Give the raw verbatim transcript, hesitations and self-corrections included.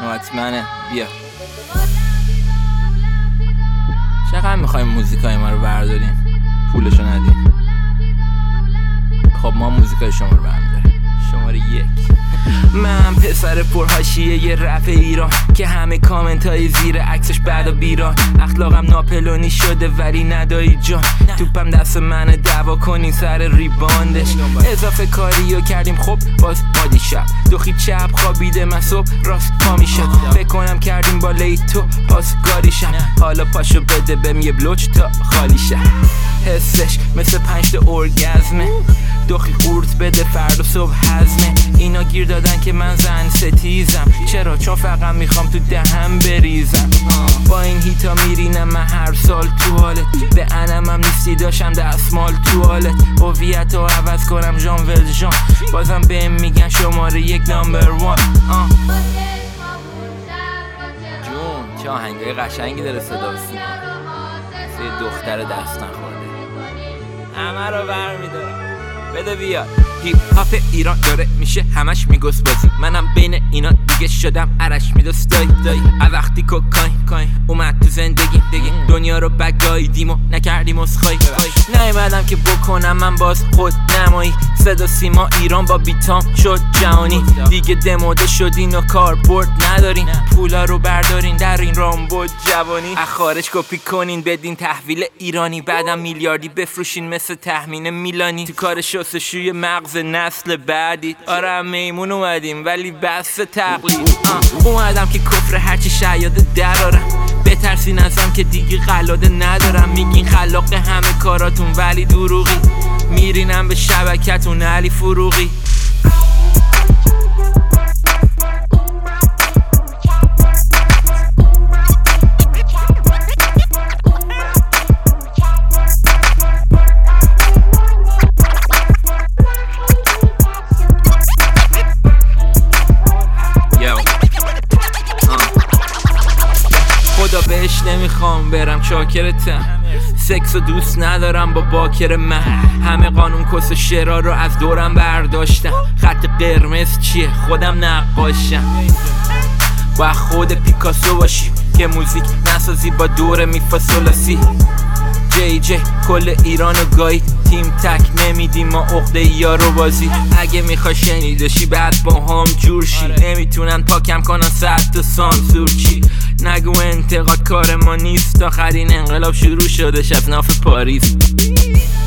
نوبت منه. بیا. چقدر میخوایم موزیکای ما رو برداریم پولشو ندیم؟ خب ما موزیکای شما رو برمیداریم. شماره یک. من پسر پرحاشیه یه رپ ایران که همه کامنت های زیر عکسش بعد و بیران. اخلاقم ناپلونی شده ولی ندایی جان. توپم دست منه دعوا کنین سر ریباندش. اضافه کاریو کردیم خب باز مادی شب. دوخی چپ خوابیده من صبح راست پا میشد. فکر کنم کردیم با لیتو پاس گاریشم. حالا پاشو بده بهم یه بلوچ تا خالی شد. حسش مثل پنج تا ارگزمه. دوخی قورت بده فردا صبح هضمه. اینا گیر دادن که من زن ستیزم. چرا؟ چون فقط میخوام تو دهم بریزم. با این هیتا میرینم من هر سال تو حالت. به انمم نیستی داشتم دستمال تو حالت. هویت رو عوض کنم ژان ولژان. بازم بهم میگن شماره یک نامبر وان. جون چه آهنگای قشنگی داره صدا و سیما. مثل دختر دست نخورده همه رو برمیدارم. بده بیاد. هیپ هاپ ایران داره میشه همش میگوس بازی. منم بین اینا دیگه شدم عرش میدوست دایی دایی. وقتی کوکاین کاین اومد تو زندگی دیگه دنیا رو بگاییدیم و نکردیم اسخای. نیومدم که بکنم من باز خود نمایی. صدا سیما ایران با بیتام شد جهانی. دیگه دموده شدین و کاربرد ندارین. پولا رو بردارین در این رامبد جوانی. از خارج کپی کنین بدین تحویل ایرانی. بعدم میلیاردی بفروشین مثل تخمین میلانی. تو کار شستشوی مغز نسل بعدی. آره میمون اومدیم ولی بس تقلید. اومدم که کفر هرچی شیاده درارم. بترسین ازم که دیگه قلاده ندارم. میگین خلاق همه کاراتون ولی دروغی. میرینم به شبکتون علی فروغی. خدا بهش نمیخوام برم چاکرتم. سکس و دوست ندارم با باکر من. همه قانون کس و شعرها رو از دورم برداشتم. خط قرمز چیه؟ خودم نقاشم. با خود پیکاسو باشی که موزیک نسازی با دور میفاسولاسی. جی جی کل ایرانو گاهی تیم تک نمیدیم ما عقده یارو بازی. اگه میخوای شنیدشی بعد با هم جور شی. نمیتونن پاکم کنن صد تا سانسور چی. نگو انتقاد کار ما نیست. آخرین انقلاب شروع شدش از ناف پاریس.